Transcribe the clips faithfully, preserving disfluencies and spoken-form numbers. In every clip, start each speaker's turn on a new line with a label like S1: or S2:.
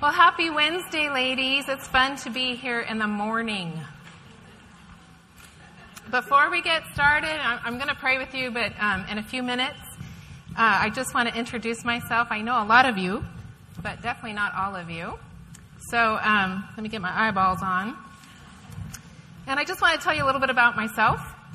S1: Well, happy Wednesday, ladies. It's fun to be here in the morning. Before we get started, I'm going to pray with you, but um, in a few minutes, uh, I just want to introduce myself. I know a lot of you, but definitely not all of you. So um, let me get my eyeballs on. And I just want to tell you a little bit about myself.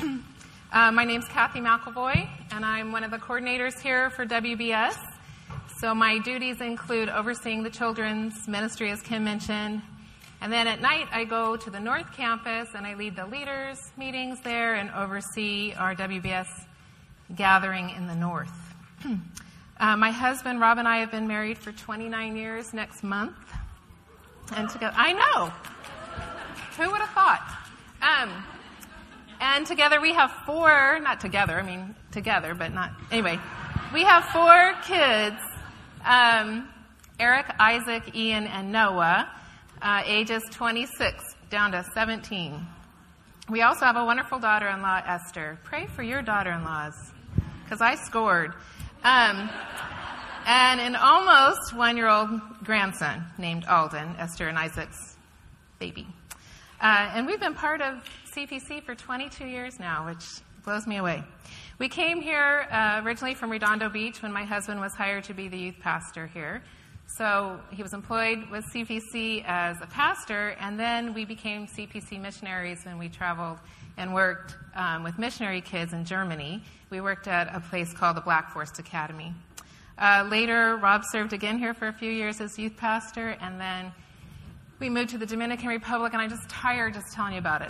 S1: uh, my name's Kathy McElvoy, and I'm one of the coordinators here for W B S. So my duties include overseeing the children's ministry, as Kim mentioned. And then at night, I go to the North Campus, and I lead the leaders' meetings there and oversee our W B S gathering in the North. uh, my husband, Rob, and I have been married for twenty-nine years next month. And together, I know. Who would have thought? Um, and together we have four, not together, I mean together, but not, anyway. We have four kids. Um, Eric, Isaac, Ian, and Noah, uh, ages twenty-six down to seventeen. We also have a wonderful daughter-in-law, Esther. Pray for your daughter-in-laws, because I scored. Um, and an almost one-year-old grandson named Alden, Esther and Isaac's baby. Uh, and we've been part of C P C for twenty-two years now, which blows me away. We came here uh, originally from Redondo Beach when my husband was hired to be the youth pastor here. So he was employed with C P C as a pastor, and then we became C P C missionaries when we traveled and worked um, with missionary kids in Germany. We worked at a place called the Black Forest Academy. Uh, later, Rob served again here for a few years as youth pastor, and then we moved to the Dominican Republic, and I'm just tired just telling you about it.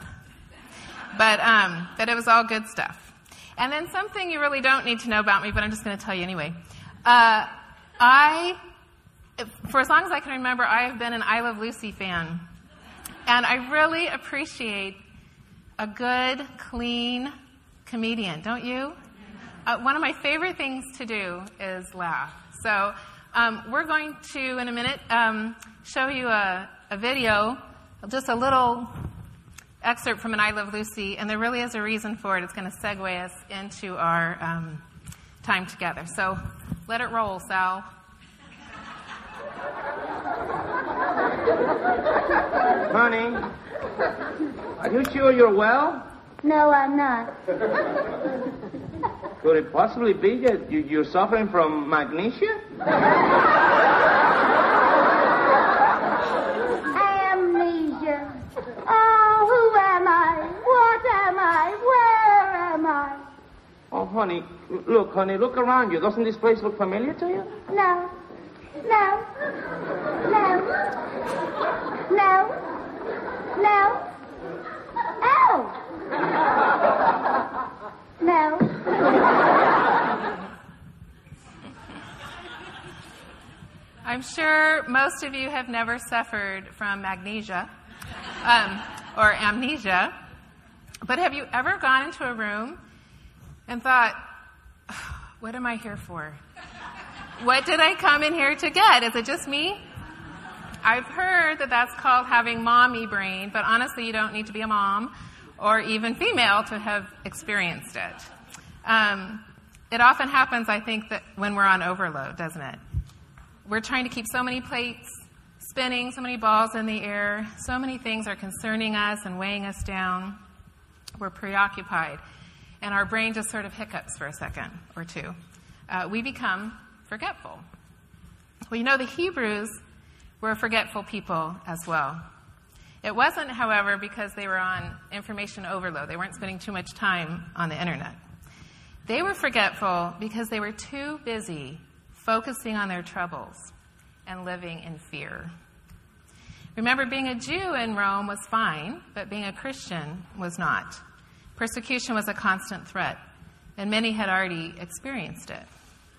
S1: But, um, but it was all good stuff. And then something you really don't need to know about me, but I'm just going to tell you anyway. Uh, I, for as long as I can remember, I have been an I Love Lucy fan. And I really appreciate a good, clean comedian, don't you? Uh, one of my favorite things to do is laugh. So um, we're going to, in a minute, um, show you a, a video, just a little excerpt from an I Love Lucy, and there really is a reason for it. It's going to segue us into our um, time together. So let it roll, Sal.
S2: Honey, are you sure you're well?
S3: No, I'm not.
S2: Could it possibly be that you, you're suffering from magnesia?
S3: Amnesia. Oh, who am I? What am I? Where am I?
S2: Oh, honey, look, honey, look around you. Doesn't this place look familiar to you?
S3: No. No. No. No. No. Oh! No.
S1: I'm sure most of you have never suffered from magnesia um, or amnesia, but have you ever gone into a room and thought, oh, what am I here for? What did I come in here to get? Is it just me? I've heard that that's called having mommy brain, but honestly, you don't need to be a mom or even female to have experienced it. Um, it often happens, I think, that when we're on overload, doesn't it? We're trying to keep so many plates spinning, so many balls in the air, so many things are concerning us and weighing us down. We're preoccupied, and our brain just sort of hiccups for a second or two. Uh, we become forgetful. Well, you know, the Hebrews were a forgetful people as well. It wasn't, however, because they were on information overload. They weren't spending too much time on the internet. They were forgetful because they were too busy focusing on their troubles and living in fear. Remember, being a Jew in Rome was fine, but being a Christian was not. Persecution was a constant threat, and many had already experienced it.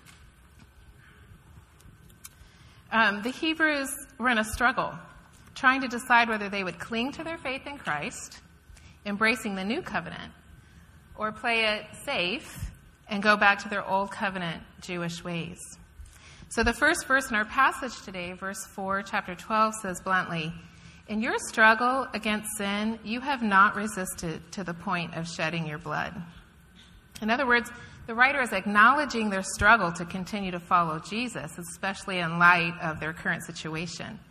S1: Um, the Hebrews were in a struggle, trying to decide whether they would cling to their faith in Christ, embracing the new covenant, or play it safe and go back to their old covenant Jewish ways. So the first verse in our passage today, verse four, chapter twelve, says bluntly, "In your struggle against sin, you have not resisted to the point of shedding your blood." In other words, the writer is acknowledging their struggle to continue to follow Jesus, especially in light of their current situation.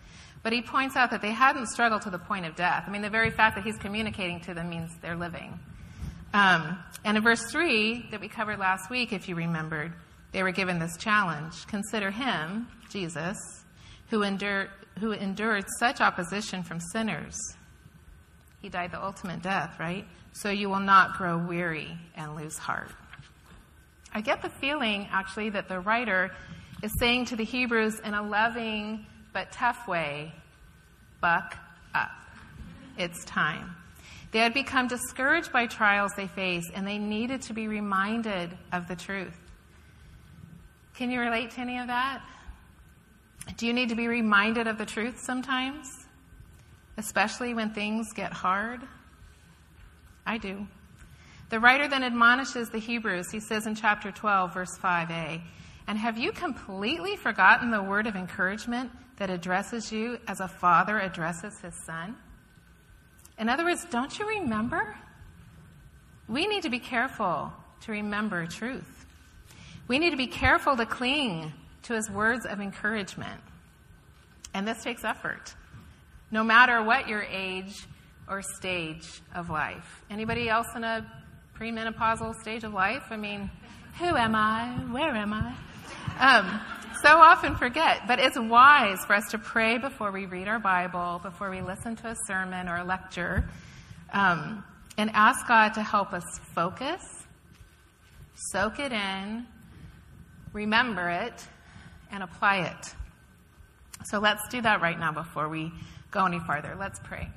S1: But he points out that they hadn't struggled to the point of death. I mean, the very fact that he's communicating to them means they're living. Um, and in verse three that we covered last week, if you remembered, they were given this challenge. Consider him, Jesus, who endured, who endured such opposition from sinners. He died the ultimate death, right? So you will not grow weary and lose heart. I get the feeling, actually, that the writer is saying to the Hebrews in a loving but tough way, buck up. It's time. They had become discouraged by trials they faced, and they needed to be reminded of the truth. Can you relate to any of that? Do you need to be reminded of the truth sometimes? Especially when things get hard? I do. The writer then admonishes the Hebrews. He says in chapter twelve, verse five a, "And have you completely forgotten the word of encouragement that addresses you as a father addresses his son?" In other words, don't you remember? We need to be careful to remember truth. We need to be careful to cling to his words of encouragement. And this takes effort, no matter what your age or stage of life. Anybody else in a premenopausal stage of life? I mean, who am I? Where am I? Um, so often forget, but it's wise for us to pray before we read our Bible, before we listen to a sermon or a lecture, um, and ask God to help us focus, soak it in, remember it, and apply it. So let's do that right now before we go any farther. Let's pray.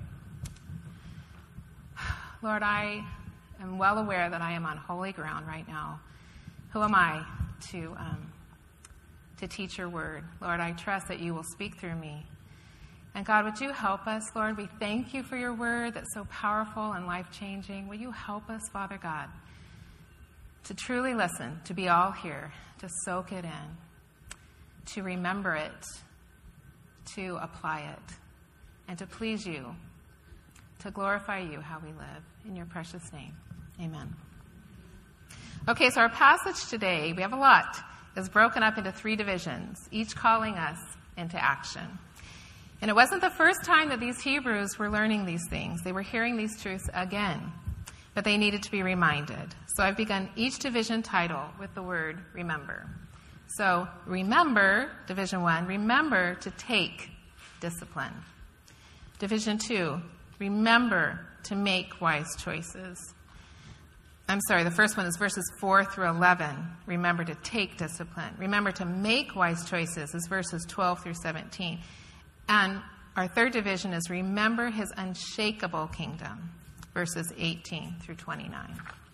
S1: Lord, I am well aware that I am on holy ground right now. Who am I to um, to teach your word? Lord, I trust that you will speak through me. And God, would you help us, Lord? We thank you for your word that's so powerful and life-changing. Will you help us, Father God, to truly listen, to be all here, to soak it in, to remember it, to apply it, and to please you, to glorify you how we live. In your precious name, amen. Okay, so our passage today, we have a lot, is broken up into three divisions, each calling us into action. And it wasn't the first time that these Hebrews were learning these things. They were hearing these truths again, but they needed to be reminded. So I've begun each division title with the word remember. So remember, division one, remember to take discipline. Division two, remember to make wise choices. I'm sorry, the first one is verses four through eleven. Remember to take discipline. Remember to make wise choices is verses twelve through seventeen. And our third division is remember his unshakable kingdom, verses eighteen through twenty-nine.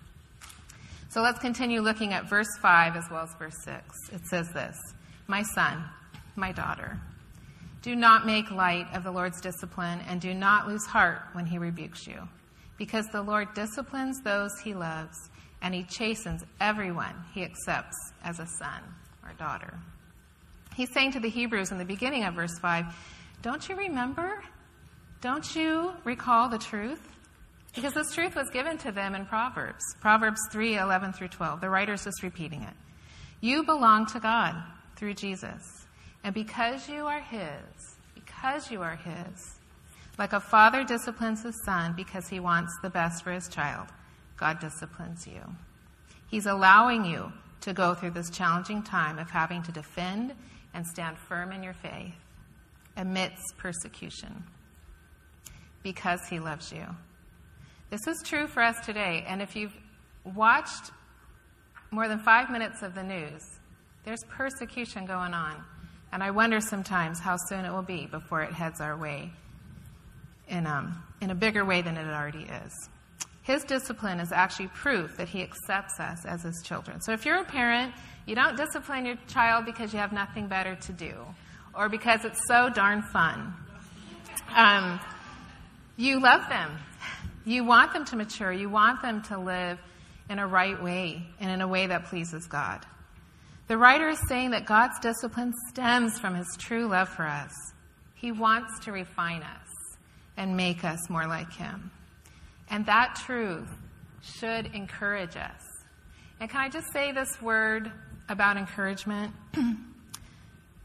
S1: So let's continue looking at verse five as well as verse six. It says this, "My son, my daughter, do not make light of the Lord's discipline and do not lose heart when he rebukes you. Because the Lord disciplines those he loves, and he chastens everyone he accepts as a son or daughter." He's saying to the Hebrews in the beginning of verse five, don't you remember? Don't you recall the truth? Because this truth was given to them in Proverbs. Proverbs three, eleven through twelve. The writer's just repeating it. You belong to God through Jesus. And because you are his, because you are his, like a father disciplines his son because he wants the best for his child, God disciplines you. He's allowing you to go through this challenging time of having to defend and stand firm in your faith amidst persecution because he loves you. This is true for us today, and if you've watched more than five minutes of the news, there's persecution going on, and I wonder sometimes how soon it will be before it heads our way in, um, in a bigger way than it already is. His discipline is actually proof that he accepts us as his children. So if you're a parent, you don't discipline your child because you have nothing better to do or because it's so darn fun. Um, you love them. You want them to mature. You want them to live in a right way and in a way that pleases God. The writer is saying that God's discipline stems from his true love for us. He wants to refine us and make us more like him. And that truth should encourage us. And can I just say this word about encouragement?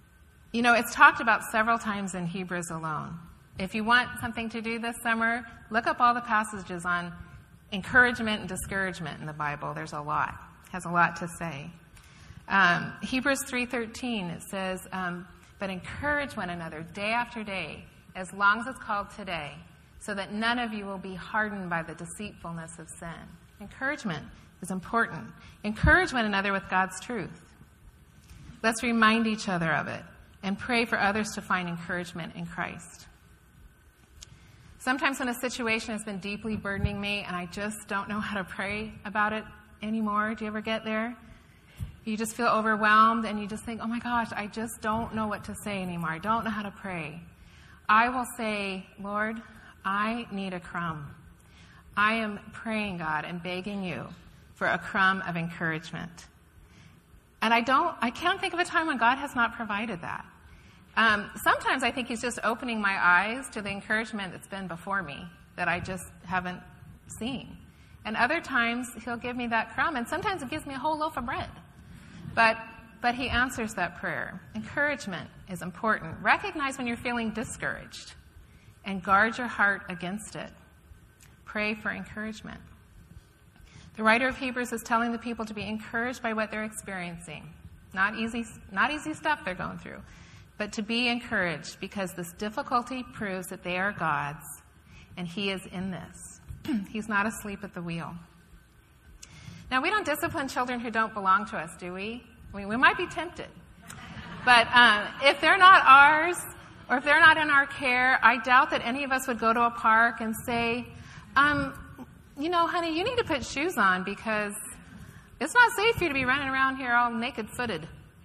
S1: You know, it's talked about several times in Hebrews alone. If you want something to do this summer, look up all the passages on encouragement and discouragement in the Bible. There's a lot. It has a lot to say. Um, Hebrews three thirteen, it says, um, but encourage one another day after day, as long as it's called today, so that none of you will be hardened by the deceitfulness of sin. Encouragement is important. Encourage one another with God's truth. Let's remind each other of it and pray for others to find encouragement in Christ. Sometimes when a situation has been deeply burdening me and I just don't know how to pray about it anymore, do you ever get there? You just feel overwhelmed and you just think, oh my gosh, I just don't know what to say anymore. I don't know how to pray. I will say, Lord, I need a crumb. I am praying, God, and begging you for a crumb of encouragement. And I don't, I can't think of a time when God has not provided that. Um, sometimes I think he's just opening my eyes to the encouragement that's been before me that I just haven't seen. And other times he'll give me that crumb, and sometimes it gives me a whole loaf of bread. But but he answers that prayer. Encouragement is important. Recognize when you're feeling discouraged and guard your heart against it. Pray for encouragement. The writer of Hebrews is telling the people to be encouraged by what they're experiencing. Not easy, not easy stuff they're going through, but to be encouraged because this difficulty proves that they are God's and he is in this. He's not asleep at the wheel. Now, we don't discipline children who don't belong to us, do we? I mean, we might be tempted. But um, if they're not ours, or if they're not in our care, I doubt that any of us would go to a park and say, um, you know, honey, you need to put shoes on because it's not safe for you to be running around here all naked-footed.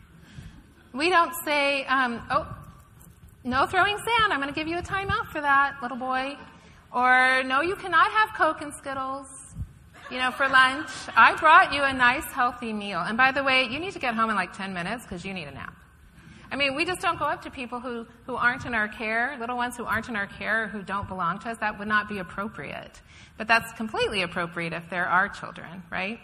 S1: We don't say, um, oh, no throwing sand. I'm going to give you a timeout for that, little boy. Or, no, you cannot have Coke and Skittles. You know, for lunch, I brought you a nice, healthy meal. And by the way, you need to get home in like ten minutes because you need a nap. I mean, we just don't go up to people who, who aren't in our care, little ones who aren't in our care or who don't belong to us. That would not be appropriate. But that's completely appropriate if they're our children, right?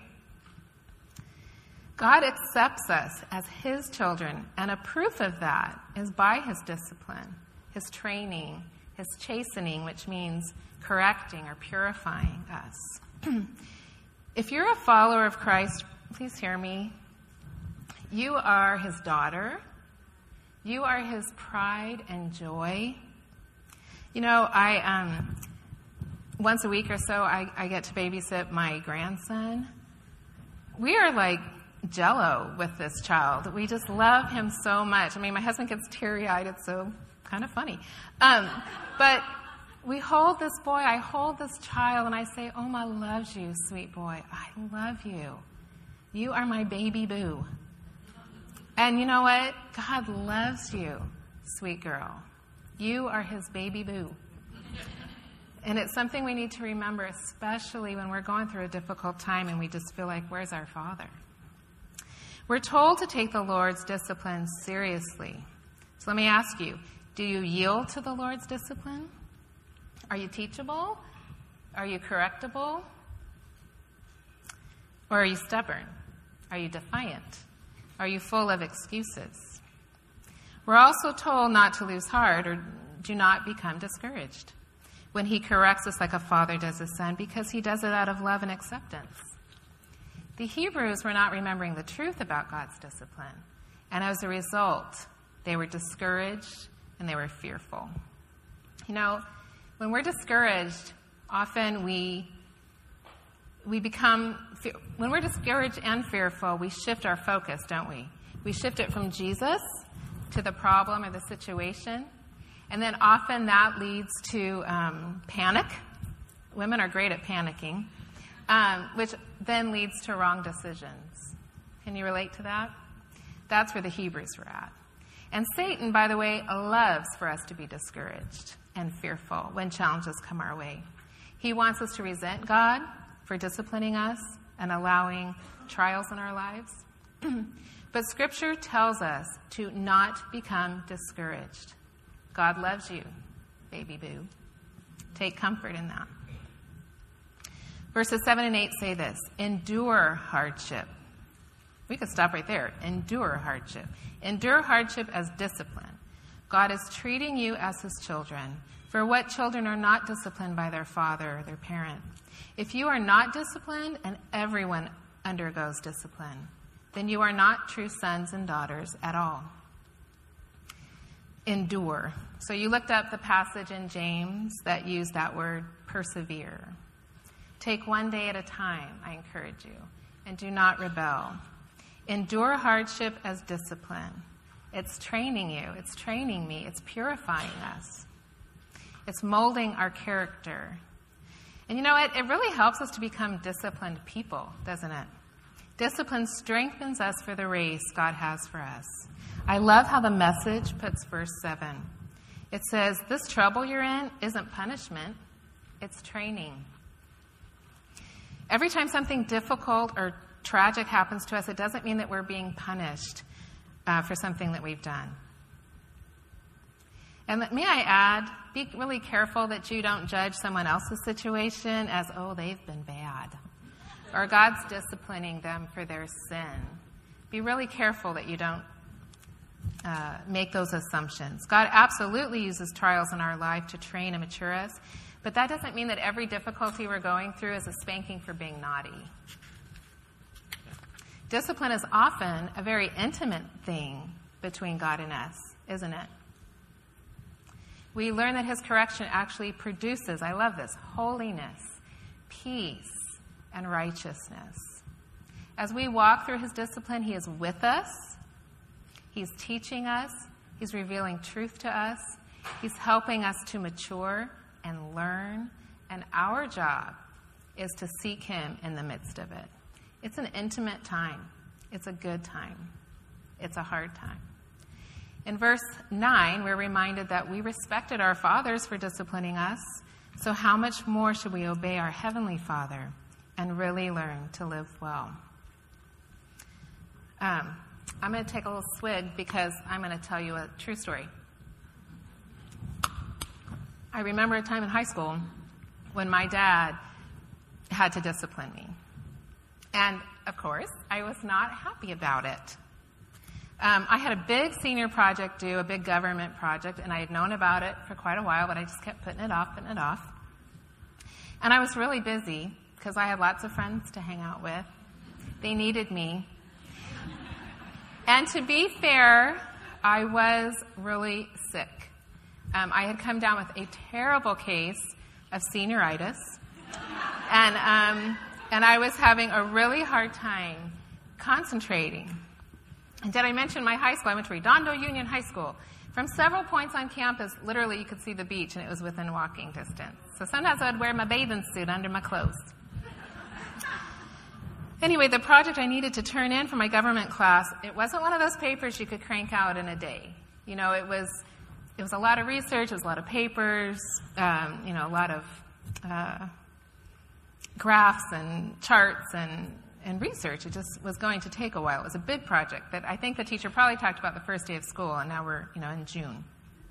S1: God accepts us as his children, and a proof of that is by his discipline, his training, his chastening, which means correcting or purifying us. If you're a follower of Christ, please hear me. You are his daughter. You are his pride and joy. You know, I um, once a week or so, I, I get to babysit my grandson. We are like Jell-O with this child. We just love him so much. I mean, my husband gets teary-eyed. It's so kind of funny. Um, but we hold this boy, I hold this child, and I say, Oma loves you, sweet boy. I love you. You are my baby boo. And you know what? God loves you, sweet girl. You are his baby boo. And it's something we need to remember, especially when we're going through a difficult time and we just feel like, where's our Father? We're told to take the Lord's discipline seriously. So let me ask you, do you yield to the Lord's discipline? Are you teachable? Are you correctable? Or are you stubborn? Are you defiant? Are you full of excuses? We're also told not to lose heart or do not become discouraged when he corrects us like a father does his son, because he does it out of love and acceptance. The Hebrews were not remembering the truth about God's discipline, and as a result, they were discouraged and they were fearful. You know, when we're discouraged, often we we become, when we're discouraged and fearful, we shift our focus, don't we? We shift it from Jesus to the problem or the situation, and then often that leads to um, panic. Women are great at panicking, um, which then leads to wrong decisions. Can you relate to that? That's where the Hebrews were at. And Satan, by the way, loves for us to be discouraged and fearful when challenges come our way. He wants us to resent God for disciplining us and allowing trials in our lives. But Scripture tells us to not become discouraged. God loves you, baby boo. Take comfort in that. Verses seven and eight say this: endure hardship. We could stop right there. Endure hardship. Endure hardship as discipline. God is treating you as his children. For what children are not disciplined by their father or their parent? If you are not disciplined, and everyone undergoes discipline, then you are not true sons and daughters at all. Endure. So you looked up the passage in James that used that word, persevere. Take one day at a time, I encourage you, and do not rebel. Endure hardship as discipline. It's training you. It's training me. It's purifying us. It's molding our character. And you know what? It really helps us to become disciplined people, doesn't it? Discipline strengthens us for the race God has for us. I love how the Message puts verse seven. It says, this trouble you're in isn't punishment. It's training. Every time something difficult or tragic happens to us, it doesn't mean that we're being punished uh, for something that we've done. And may I add, be really careful that you don't judge someone else's situation as, oh, they've been bad, or God's disciplining them for their sin. Be really careful that you don't uh, make those assumptions. God absolutely uses trials in our life to train and mature us, but that doesn't mean that every difficulty we're going through is a spanking for being naughty. Discipline is often a very intimate thing between God and us, isn't it? We learn that his correction actually produces, I love this, holiness, peace, and righteousness. As we walk through his discipline, he is with us. He's teaching us. He's revealing truth to us. He's helping us to mature and learn. And our job is to seek him in the midst of it. It's an intimate time. It's a good time. It's a hard time. In verse nine, we're reminded that we respected our fathers for disciplining us. So how much more should we obey our Heavenly Father and really learn to live well? Um, I'm going to take a little swig because I'm going to tell you a true story. I remember a time in high school when my dad had to discipline me. And, of course, I was not happy about it. Um, I had a big senior project due, a big government project, and I had known about it for quite a while, but I just kept putting it off, putting it off. And I was really busy because I had lots of friends to hang out with. They needed me. And to be fair, I was really sick. Um, I had come down with a terrible case of senioritis, and um, and I was having a really hard time concentrating. And did I mention my high school? I went to Redondo Union High School. From several points on campus, literally you could see the beach, and it was within walking distance. So sometimes I would wear my bathing suit under my clothes. Anyway, the project I needed to turn in for my government class, it wasn't one of those papers you could crank out in a day. You know, it was it was a lot of research, it was a lot of papers, um, you know, a lot of uh, graphs and charts and, and research. It just was going to take a while. It was a big project that I think the teacher probably talked about the first day of school, and now we're, you know, in June.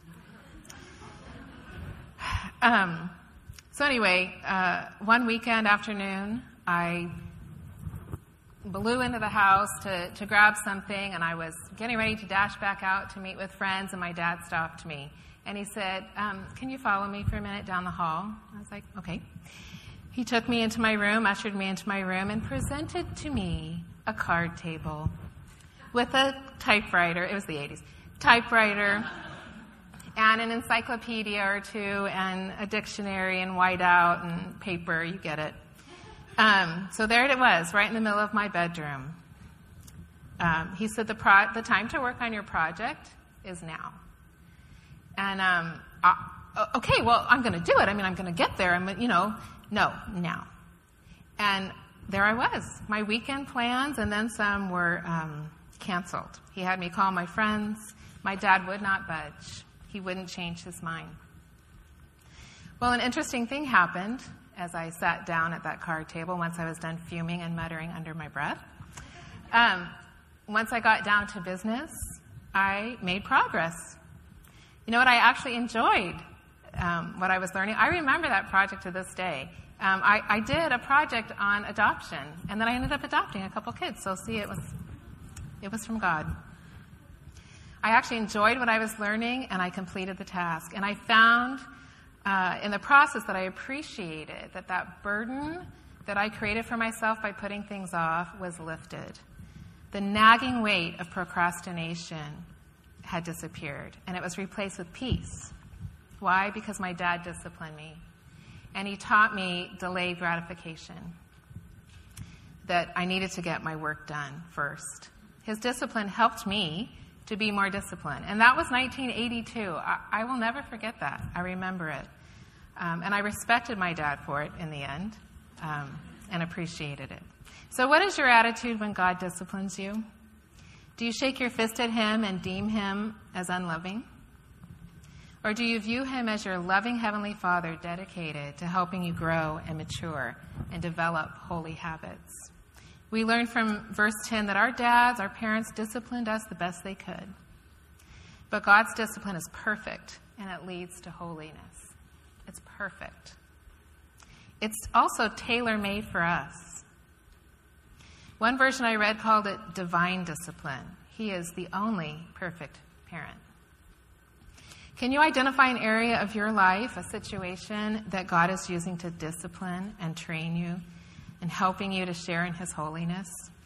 S1: Um, so anyway, uh, one weekend afternoon, I blew into the house to, to grab something, and I was getting ready to dash back out to meet with friends, and my dad stopped me. And he said, um, can you follow me for a minute down the hall? I was like, okay. He took me into my room, ushered me into my room, and presented to me a card table with a typewriter. It was the eighties. Typewriter and an encyclopedia or two and a dictionary and whiteout and paper. You get it. Um, so there it was, right in the middle of my bedroom. Um, he said, the, pro- the time to work on your project is now. And, um, I, okay, well, I'm going to do it. I mean, I'm going to get there. I'm, you know, no, now. And there I was. My weekend plans and then some were um, canceled. He had me call my friends. My dad would not budge. He wouldn't change his mind. Well, an interesting thing happened as I sat down at that card table once I was done fuming and muttering under my breath. Um, once I got down to business, I made progress. You know what? I actually enjoyed um, what I was learning. I remember that project to this day. Um, I, I did a project on adoption, and then I ended up adopting a couple kids. So see, it was it was from God. I actually enjoyed what I was learning, and I completed the task. And I found uh, in the process that I appreciated that that burden that I created for myself by putting things off was lifted. The nagging weight of procrastination had disappeared, and it was replaced with peace. Why? Because my dad disciplined me, and he taught me delayed gratification, that I needed to get my work done first. His discipline helped me to be more disciplined, and that was nineteen eighty-two. I, I will never forget that. I remember it, um, and I respected my dad for it in the end, um, and appreciated it. So what is your attitude when God disciplines you? Do you shake your fist at him and deem him as unloving? Or do you view him as your loving Heavenly Father dedicated to helping you grow and mature and develop holy habits? We learn from verse ten that our dads, our parents, disciplined us the best they could. But God's discipline is perfect, and it leads to holiness. It's perfect. It's also tailor-made for us. One version I read called it divine discipline. He is the only perfect parent. Can you identify an area of your life, a situation that God is using to discipline and train you and helping you to share in his holiness?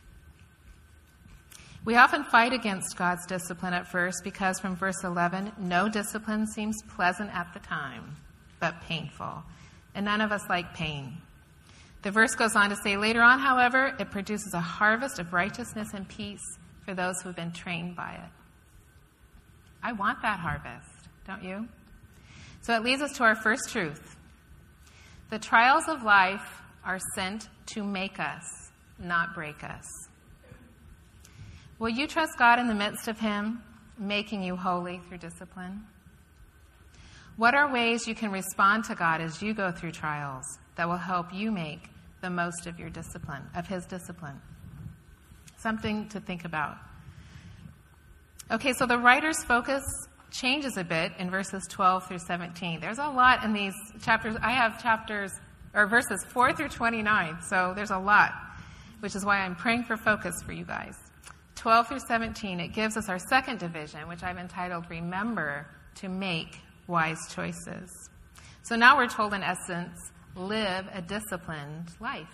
S1: We often fight against God's discipline at first because from verse eleven, no discipline seems pleasant at the time, but painful. And none of us like pain. The verse goes on to say, later on, however, it produces a harvest of righteousness and peace for those who have been trained by it. I want that harvest, don't you? So it leads us to our first truth. The trials of life are sent to make us, not break us. Will you trust God in the midst of him, making you holy through discipline? What are ways you can respond to God as you go through trials that will help you make the most of your discipline, of his discipline? Something to think about. Okay, so the writer's focus changes a bit in verses twelve through seventeen. There's a lot in these chapters. I have chapters, or verses four through twenty-nine, so there's a lot, which is why I'm praying for focus for you guys. twelve through seventeen, it gives us our second division, which I've entitled, Remember to Make Wise Choices. So now we're told, in essence, live a disciplined life.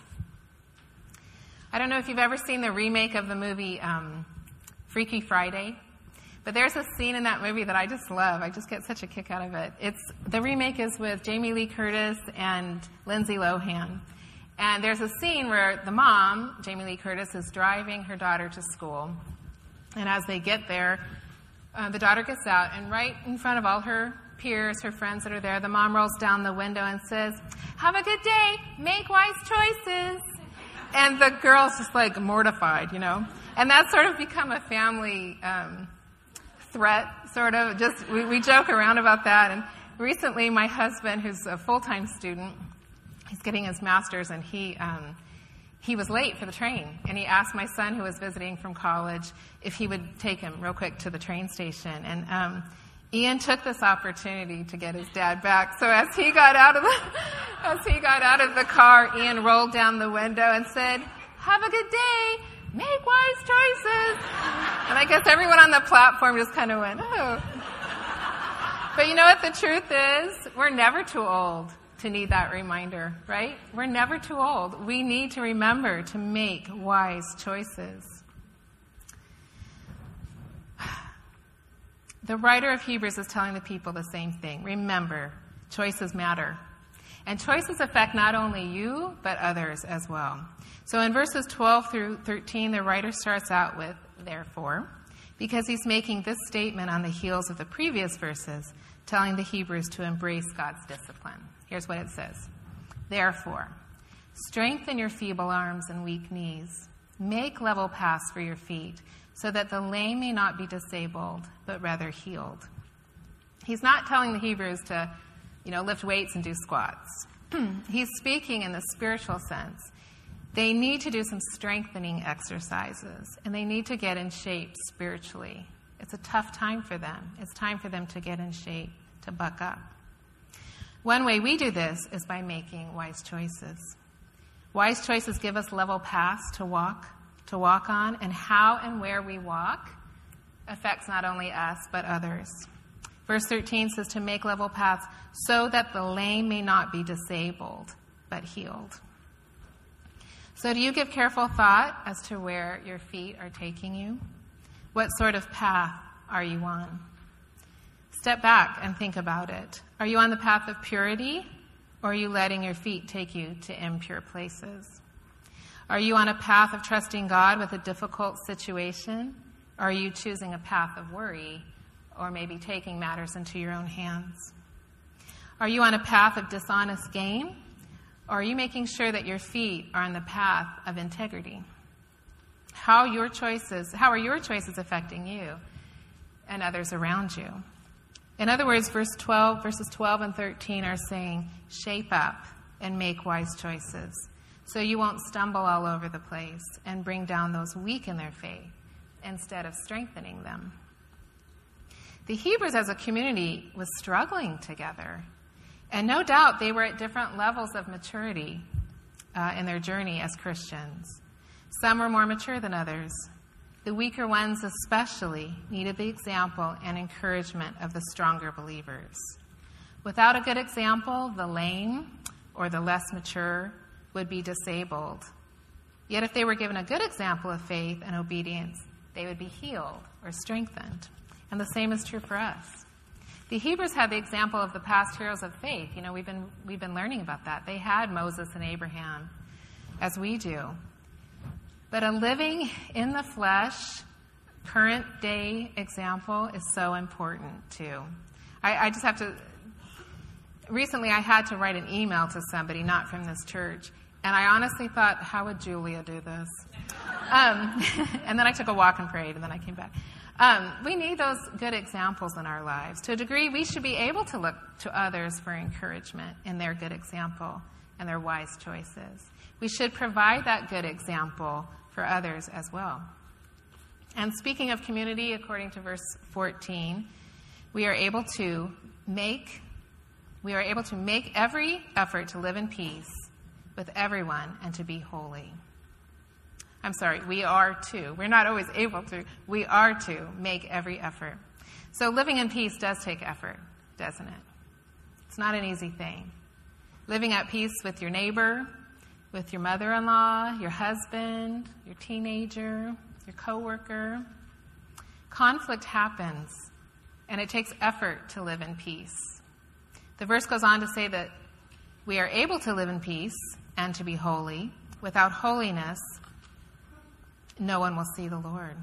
S1: I don't know if you've ever seen the remake of the movie um, Freaky Friday, but there's a scene in that movie that I just love. I just get such a kick out of it. It's the remake is with Jamie Lee Curtis and Lindsay Lohan. And there's a scene where the mom, Jamie Lee Curtis, is driving her daughter to school. And as they get there, uh, the daughter gets out, and right in front of all her peers, her friends that are there, the mom rolls down the window and says, "Have a good day, make wise choices." And the girl's just like mortified, you know. And that's sort of become a family um, threat, sort of. Just we, we joke around about that. And recently, my husband, who's a full-time student, he's getting his master's, and he um, he was late for the train. And he asked my son, who was visiting from college, if he would take him real quick to the train station. And um, Ian took this opportunity to get his dad back. So as he got out of the as he got out of the car, Ian rolled down the window and said, "Have a good day. Make wise choices." And I guess everyone on the platform just kind of went, "Oh." But you know what the truth is? We're never too old to need that reminder, right? We're never too old. We need to remember to make wise choices. The writer of Hebrews is telling the people the same thing. Remember, choices matter. And choices affect not only you, but others as well. So in verses twelve through thirteen, the writer starts out with, therefore, because he's making this statement on the heels of the previous verses, telling the Hebrews to embrace God's discipline. Here's what it says. Therefore, strengthen your feeble arms and weak knees. Make level paths for your feet, so that the lame may not be disabled, but rather healed. He's not telling the Hebrews to, you know, lift weights and do squats. He's speaking in the spiritual sense. They need to do some strengthening exercises, and they need to get in shape spiritually. It's a tough time for them. It's time for them to get in shape, to buck up. One way we do this is by making wise choices. Wise choices give us level paths to walk, to walk on, and how and where we walk affects not only us, but others. Verse thirteen says to make level paths so that the lame may not be disabled, but healed. So do you give careful thought as to where your feet are taking you? What sort of path are you on? Step back and think about it. Are you on the path of purity, or are you letting your feet take you to impure places? Are you on a path of trusting God with a difficult situation, or are you choosing a path of worry, or maybe taking matters into your own hands? Are you on a path of dishonest gain, or are you making sure that your feet are on the path of integrity? How your choices, how are your choices affecting you and others around you? In other words, verse twelve, verses twelve and thirteen are saying, shape up and make wise choices so you won't stumble all over the place and bring down those weak in their faith instead of strengthening them. The Hebrews as a community was struggling together, and no doubt they were at different levels of maturity uh, in their journey as Christians. Some were more mature than others. The weaker ones especially needed the example and encouragement of the stronger believers. Without a good example, the lame or the less mature would be disabled. Yet if they were given a good example of faith and obedience, they would be healed or strengthened. And the same is true for us. The Hebrews had the example of the past heroes of faith. You know, we've been we've been learning about that. They had Moses and Abraham, as we do. But a living in the flesh, current day example is so important too. I, I just have to, recently I had to write an email to somebody, not from this church, and I honestly thought, how would Julia do this? Um, and then I took a walk and prayed, and then I came back. Um, we need those good examples in our lives. To a degree, we should be able to look to others for encouragement in their good example and their wise choices. We should provide that good example for others as well. And speaking of community, according to verse fourteen, we are able to make we are able to make every effort to live in peace with everyone and to be holy. I'm sorry, we are to. We're not always able to. We are to make every effort. So living in peace does take effort, doesn't it? It's not an easy thing. Living at peace with your neighbor, with your mother-in-law, your husband, your teenager, your coworker. Conflict happens, and it takes effort to live in peace. The verse goes on to say that we are able to live in peace and to be holy. Without holiness, no one will see the Lord.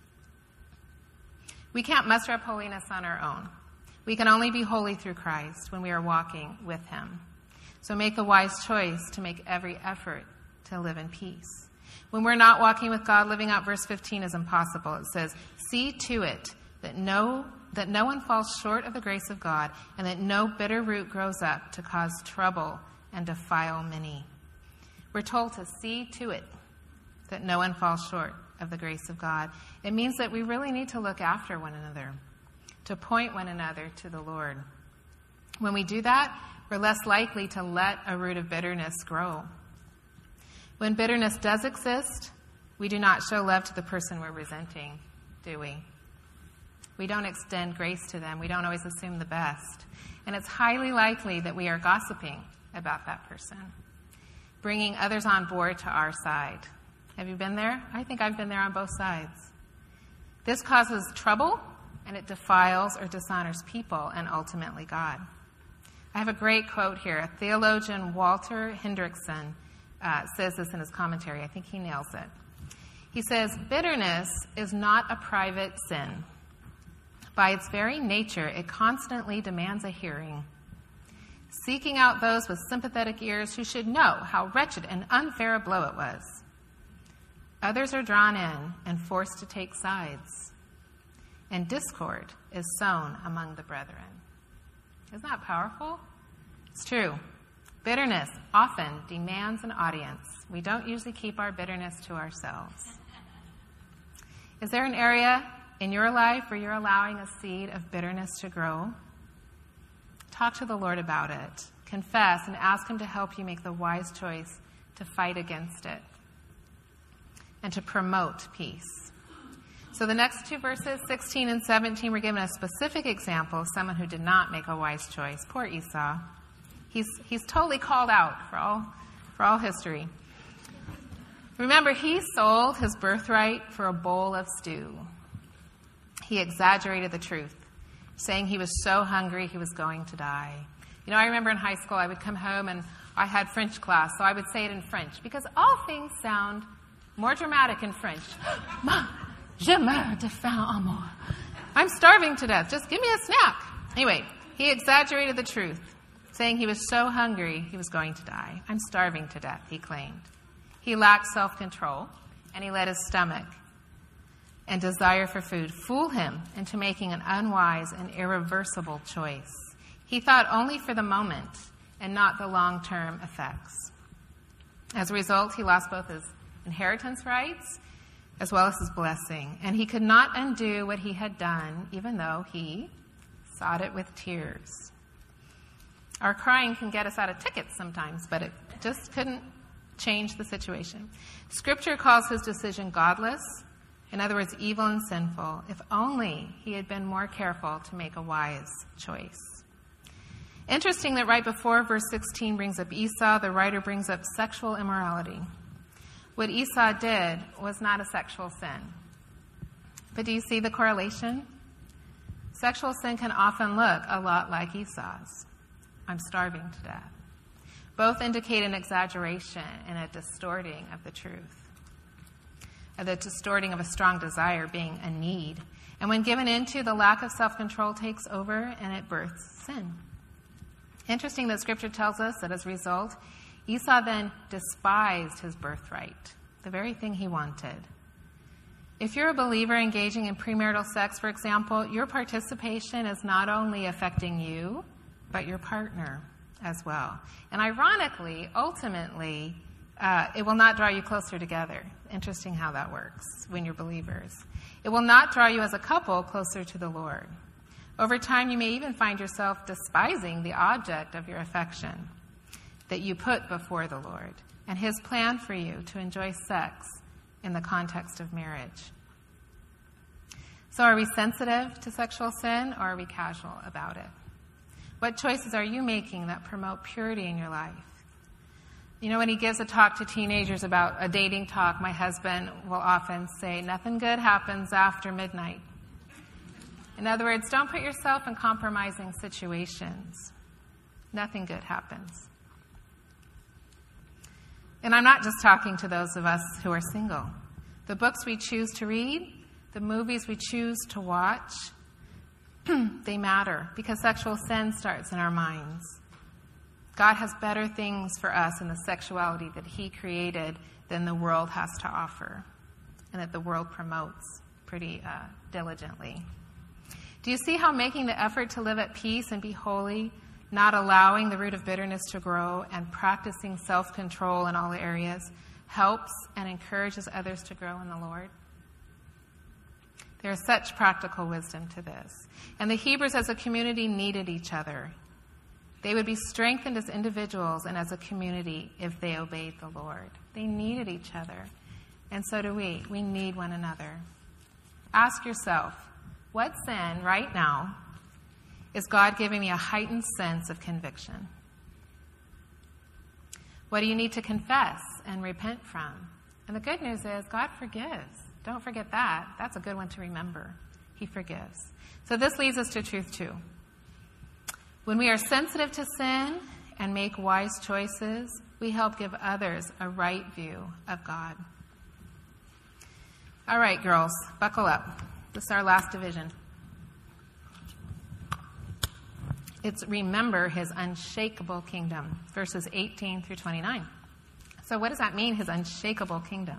S1: We can't muster up holiness on our own. We can only be holy through Christ when we are walking with him. So make the wise choice to make every effort to live in peace. When we're not walking with God, living out verse fifteen is impossible. It says, see to it that no, that no one falls short of the grace of God, and that no bitter root grows up to cause trouble and defile many. We're told to see to it that no one falls short of the grace of God. It means that we really need to look after one another, to point one another to the Lord. When we do that, we're less likely to let a root of bitterness grow. When bitterness does exist, we do not show love to the person we're resenting, do we? We don't extend grace to them. We don't always assume the best. And it's highly likely that we are gossiping about that person, bringing others on board to our side. Have you been there? I think I've been there on both sides. This causes trouble, and it defiles or dishonors people and ultimately God. I have a great quote here. Theologian Walter Hendrickson uh, says this in his commentary. I think he nails it. He says, bitterness is not a private sin. By its very nature, it constantly demands a hearing, seeking out those with sympathetic ears who should know how wretched and unfair a blow it was. Others are drawn in and forced to take sides, and discord is sown among the brethren. Isn't that powerful? It's true. Bitterness often demands an audience. We don't usually keep our bitterness to ourselves. Is there an area in your life where you're allowing a seed of bitterness to grow? Talk to the Lord about it. Confess and ask him to help you make the wise choice to fight against it and to promote peace. So the next two verses, sixteen and seventeen, we're given a specific example of someone who did not make a wise choice. Poor Esau. He's, he's totally called out for all, for all history. Remember, he sold his birthright for a bowl of stew. He exaggerated the truth, saying he was so hungry he was going to die. You know, I remember in high school I would come home and I had French class, so I would say it in French because all things sound more dramatic in French. Je meurs de faim, amour. I'm starving to death. Just give me a snack. Anyway, he exaggerated the truth, saying he was so hungry he was going to die. I'm starving to death, he claimed. He lacked self-control, and he let his stomach and desire for food fool him into making an unwise and irreversible choice. He thought only for the moment and not the long-term effects. As a result, he lost both his inheritance rights as well as his blessing, and he could not undo what he had done, even though he sought it with tears. Our crying can get us out of tickets sometimes, but it just couldn't change the situation. Scripture calls his decision godless, in other words, evil and sinful. If only he had been more careful to make a wise choice. Interesting that right before verse sixteen brings up Esau, the writer brings up sexual immorality. What Esau did was not a sexual sin. But do you see the correlation? Sexual sin can often look a lot like Esau's. I'm starving to death. Both indicate an exaggeration and a distorting of the truth. The distorting of a strong desire being a need. And when given into, the lack of self-control takes over and it births sin. Interesting that Scripture tells us that as a result, Esau then despised his birthright, the very thing he wanted. If you're a believer engaging in premarital sex, for example, your participation is not only affecting you, but your partner as well. And ironically, ultimately, uh, it will not draw you closer together. Interesting how that works when you're believers. It will not draw you as a couple closer to the Lord. Over time, you may even find yourself despising the object of your affection that you put before the Lord and his plan for you to enjoy sex in the context of marriage. So are we sensitive to sexual sin, or are we casual about it? What choices are you making that promote purity in your life? You know, when he gives a talk to teenagers about a dating talk, my husband will often say, nothing good happens after midnight. In other words, don't put yourself in compromising situations. Nothing good happens. And I'm not just talking to those of us who are single. The books we choose to read, the movies we choose to watch, they matter because sexual sin starts in our minds. God has better things for us in the sexuality that he created than the world has to offer and that the world promotes pretty uh, diligently. Do you see how making the effort to live at peace and be holy, not allowing the root of bitterness to grow, and practicing self-control in all areas helps and encourages others to grow in the Lord? There is such practical wisdom to this. And the Hebrews as a community needed each other. They would be strengthened as individuals and as a community if they obeyed the Lord. They needed each other. And so do we. We need one another. Ask yourself, what sin right now is God giving me a heightened sense of conviction? What do you need to confess and repent from? And the good news is God forgives. Don't forget that. That's a good one to remember. He forgives. So this leads us to truth two. When we are sensitive to sin and make wise choices, we help give others a right view of God. All right, girls, buckle up. This is our last division. It's remember his unshakable kingdom, verses eighteen through twenty-nine. So what does that mean, his unshakable kingdom?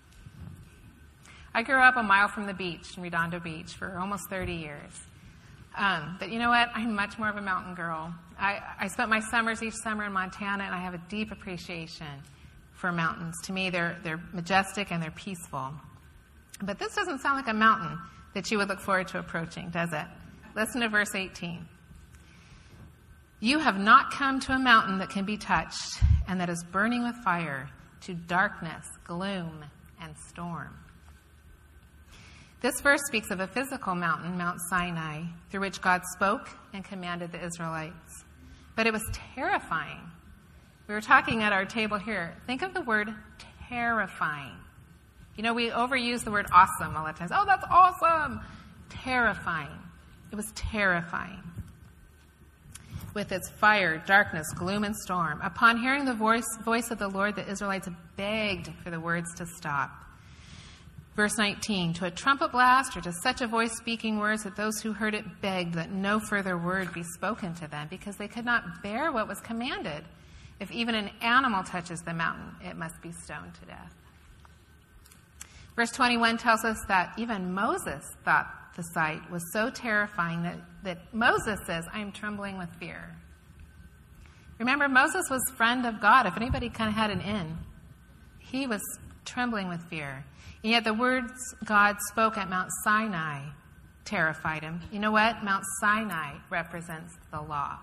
S1: I grew up a mile from the beach, in Redondo Beach, for almost thirty years. Um, but you know what? I'm much more of a mountain girl. I, I spent my summers each summer in Montana, and I have a deep appreciation for mountains. To me, they're, they're majestic and they're peaceful. But this doesn't sound like a mountain that you would look forward to approaching, does it? Listen to verse eighteen. You have not come to a mountain that can be touched and that is burning with fire, to darkness, gloom, and storm. This verse speaks of a physical mountain, Mount Sinai, through which God spoke and commanded the Israelites. But it was terrifying. We were talking at our table here. Think of the word terrifying. You know, we overuse the word awesome a lot of times. Oh, that's awesome! Terrifying. It was terrifying. With its fire, darkness, gloom, and storm. Upon hearing the voice, voice of the Lord, the Israelites begged for the words to stop. Verse nineteen, to a trumpet blast or to such a voice speaking words that those who heard it begged that no further word be spoken to them, because they could not bear what was commanded. If even an animal touches the mountain, it must be stoned to death. Verse twenty-one tells us that even Moses thought the sight was so terrifying that, that Moses says, I am trembling with fear. Remember, Moses was friend of God. If anybody kind of had an in, he was trembling with fear. And yet the words God spoke at Mount Sinai terrified him. You know what? Mount Sinai represents the law.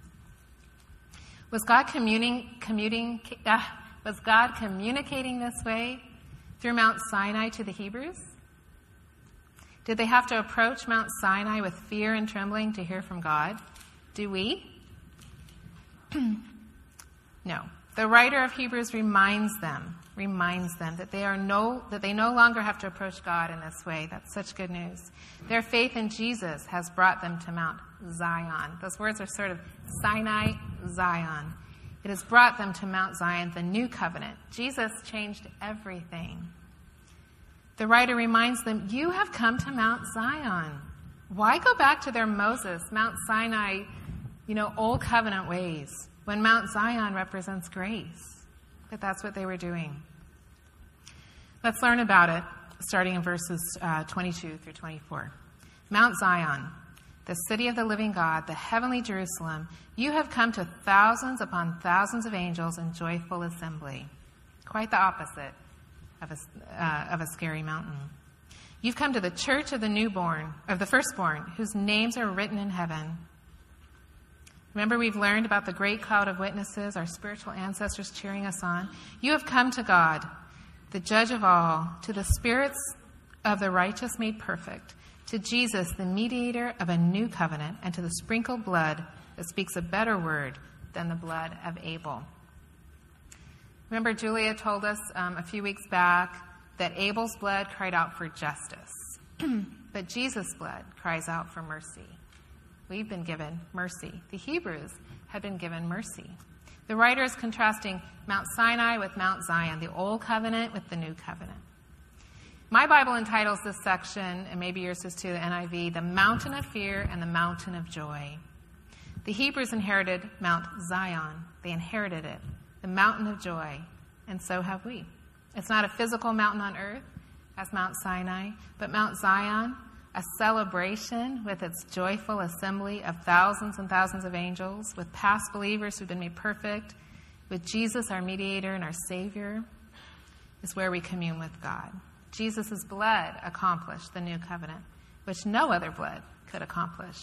S1: Was God communing, commuting, uh, was God communicating this way through Mount Sinai to the Hebrews? Did they have to approach Mount Sinai with fear and trembling to hear from God? Do we? No. The writer of Hebrews reminds them, reminds them that they are no, that they no longer have to approach God in this way. That's such good news. Their faith in Jesus has brought them to Mount Zion. Those words are sort of Sinai, Zion. It has brought them to Mount Zion, the new covenant. Jesus changed everything. The writer reminds them, you have come to Mount Zion. Why go back to their Moses, Mount Sinai, you know, old covenant ways, when Mount Zion represents grace? But that's what they were doing. Let's learn about it, starting in verses uh, twenty-two through twenty-four. Mount Zion, the city of the living God, the heavenly Jerusalem, you have come to thousands upon thousands of angels in joyful assembly. Quite the opposite of a, uh, of a scary mountain. You've come to the church of the newborn, of the firstborn, whose names are written in heaven. Remember, we've learned about the great cloud of witnesses, our spiritual ancestors cheering us on. You have come to God, the judge of all, to the spirits of the righteous made perfect, to Jesus, the mediator of a new covenant, and to the sprinkled blood that speaks a better word than the blood of Abel. Remember, Julia told us um, a few weeks back that Abel's blood cried out for justice, but Jesus' blood cries out for mercy. We've been given mercy. The Hebrews had been given mercy. The writer is contrasting Mount Sinai with Mount Zion, the old covenant with the new covenant. My Bible entitles this section, and maybe yours is too, the N I V, the mountain of fear and the mountain of joy. The Hebrews inherited Mount Zion. They inherited it, the mountain of joy, and so have we. It's not a physical mountain on earth, as Mount Sinai, but Mount Zion, a celebration with its joyful assembly of thousands and thousands of angels, with past believers who've been made perfect, with Jesus, our mediator and our Savior, is where we commune with God. Jesus' blood accomplished the new covenant, which no other blood could accomplish.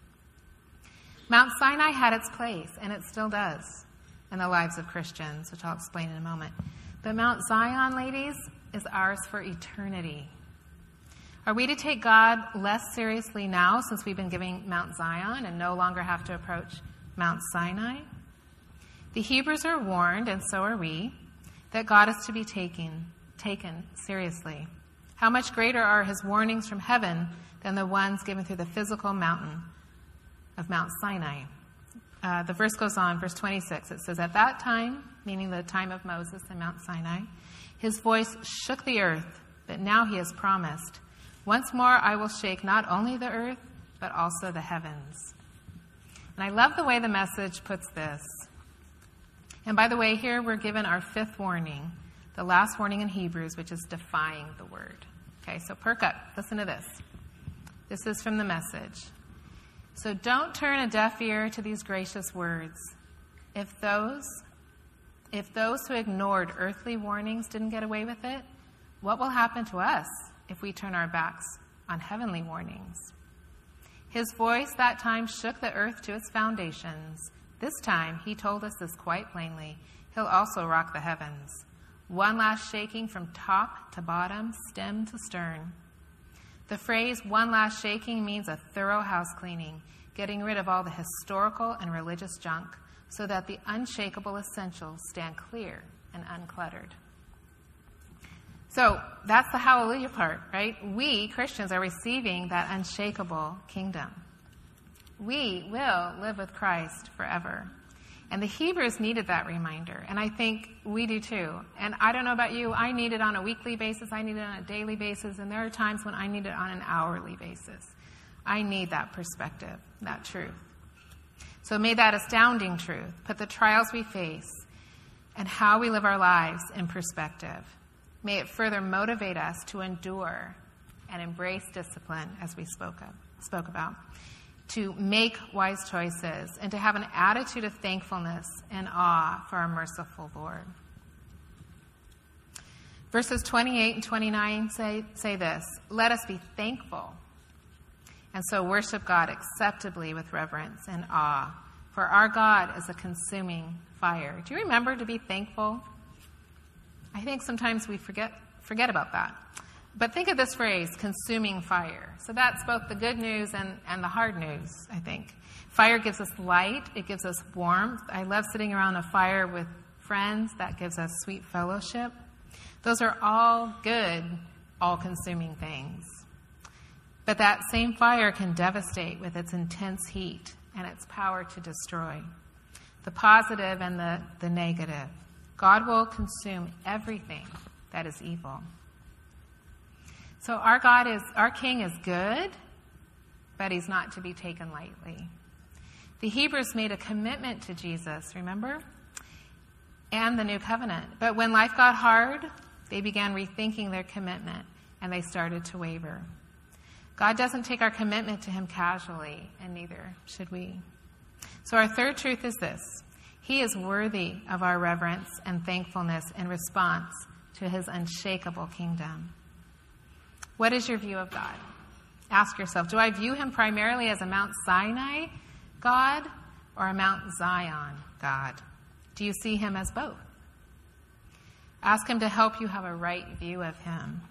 S1: Mount Sinai had its place, and it still does, in the lives of Christians, which I'll explain in a moment. But Mount Zion, ladies, is ours for eternity. Are we to take God less seriously now, since we've been giving Mount Zion and no longer have to approach Mount Sinai? The Hebrews are warned, and so are we, that God is to be taken, taken seriously. How much greater are his warnings from heaven than the ones given through the physical mountain of Mount Sinai? Uh, the verse goes on, verse twenty-six. It says, at that time, meaning the time of Moses and Mount Sinai, his voice shook the earth, but now he has promised, once more I will shake not only the earth, but also the heavens. And I love the way the Message puts this. And by the way, here we're given our fifth warning, the last warning in Hebrews, which is defying the word. Okay, so perk up. Listen to this. This is from the Message. So don't turn a deaf ear to these gracious words. If those, if those who ignored earthly warnings didn't get away with it, what will happen to us if we turn our backs on heavenly warnings? His voice that time shook the earth to its foundations. This time, he told us this quite plainly. He'll also rock the heavens. One last shaking from top to bottom, stem to stern. The phrase one last shaking means a thorough house cleaning, getting rid of all the historical and religious junk so that the unshakable essentials stand clear and uncluttered. So that's the hallelujah part, right? We, Christians, are receiving that unshakable kingdom. We will live with Christ forever. And the Hebrews needed that reminder, and I think we do too. And I don't know about you, I need it on a weekly basis, I need it on a daily basis, and there are times when I need it on an hourly basis. I need that perspective, that truth. So may that astounding truth put the trials we face and how we live our lives in perspective. May it further motivate us to endure and embrace discipline, as we spoke of, spoke about, to make wise choices, and to have an attitude of thankfulness and awe for our merciful Lord. Verses twenty-eight and twenty-nine say, say this: let us be thankful, and so worship God acceptably with reverence and awe, for our God is a consuming fire. Do you remember to be thankful? I think sometimes we forget forget about that. But think of this phrase, consuming fire. So that's both the good news and, and the hard news, I think. Fire gives us light. It gives us warmth. I love sitting around a fire with friends. That gives us sweet fellowship. Those are all good, all-consuming things. But that same fire can devastate with its intense heat and its power to destroy. The positive and the, the negative. God will consume everything that is evil. So our God is, our King is good, but he's not to be taken lightly. The Hebrews made a commitment to Jesus, remember? And the new covenant. But when life got hard, they began rethinking their commitment, and they started to waver. God doesn't take our commitment to him casually, and neither should we. So our third truth is this: he is worthy of our reverence and thankfulness in response to his unshakable kingdom. What is your view of God? Ask yourself, do I view him primarily as a Mount Sinai God or a Mount Zion God? Do you see him as both? Ask him to help you have a right view of him.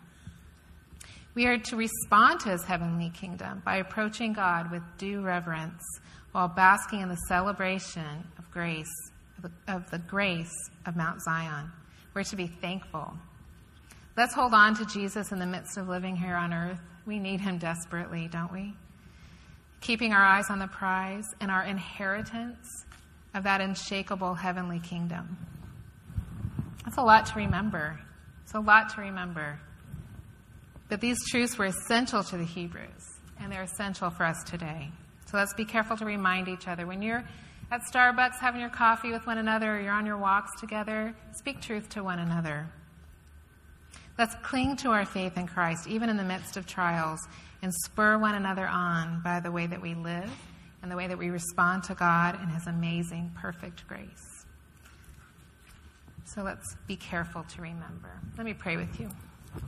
S1: We are to respond to his heavenly kingdom by approaching God with due reverence while basking in the celebration of grace, of the grace of Mount Zion. We're to be thankful. Let's hold on to Jesus in the midst of living here on earth. We need him desperately, don't we? Keeping our eyes on the prize and our inheritance of that unshakable heavenly kingdom. That's a lot to remember. It's a lot to remember. But these truths were essential to the Hebrews, and they're essential for us today. So let's be careful to remind each other. When you're at Starbucks having your coffee with one another, or you're on your walks together, speak truth to one another. Let's cling to our faith in Christ, even in the midst of trials, and spur one another on by the way that we live and the way that we respond to God and his amazing, perfect grace. So let's be careful to remember. Let me pray with you.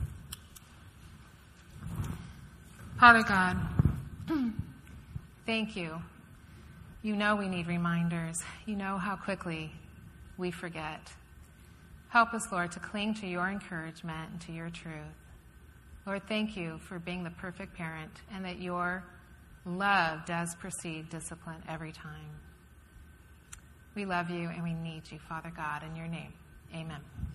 S1: Father God, thank you. You know we need reminders. You know how quickly we forget. Help us, Lord, to cling to your encouragement and to your truth. Lord, thank you for being the perfect parent and that your love does precede discipline every time. We love you and we need you, Father God, in your name. Amen.